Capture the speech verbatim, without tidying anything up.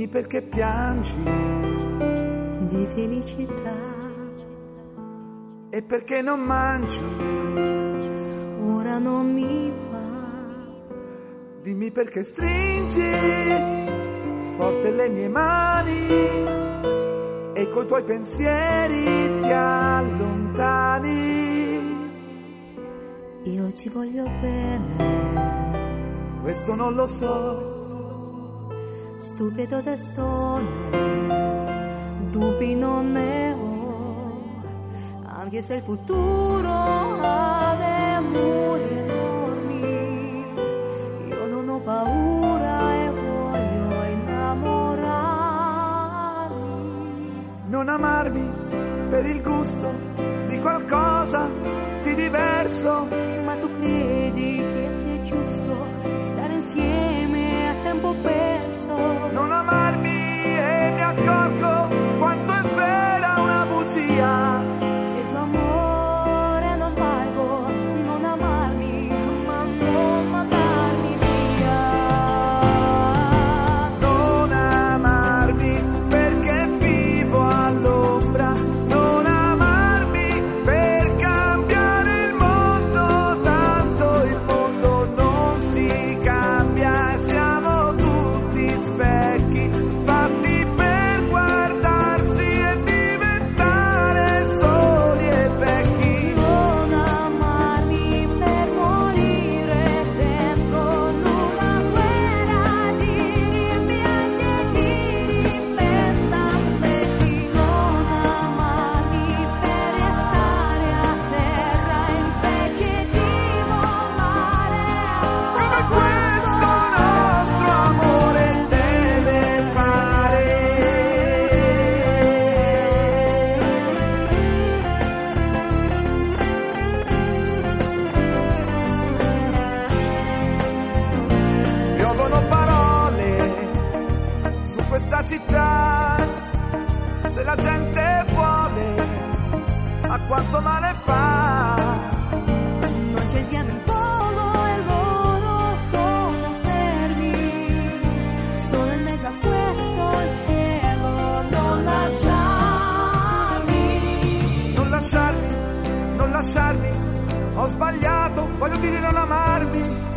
Dimmi perché piangi di felicità e perché non mangi. Ora non mi va. Dimmi perché stringi forte le mie mani e coi tuoi pensieri ti allontani. Io ti voglio bene, questo non lo so. Stupido testone, dubbi non ne ho, anche se il futuro ha dei muri enormi. Io non ho paura e voglio innamorarmi. Non amarmi per il gusto di qualcosa di diverso. Ma tu credi che sia giusto stare insieme a tempo perso? Non amarmi e mi accorgo quanto è vera una bugia. Se il tuo amore non valgo, non amarmi, ma non mandarmi via. Non amarmi perché vivo all'ombra. Non amarmi per cambiare il mondo. Tanto il mondo non si cambia e siamo tutti specchi fatti per guardarsi e diventare soli e vecchi. Non amarmi per morire dentro una guerra di rimpianti e di ripensamenti. Non amarmi per restare a terra invece di volare. Come questo nostro amore deve fare. Piovono parole su questa città. Se la gente vuole, ma quanto male fa. Non c'è il fiamme in polo e loro sono fermi. Solo in mezzo a questo cielo. Non lasciarmi. Non lasciarmi, non lasciarmi. Ho sbagliato, voglio dire non amarmi.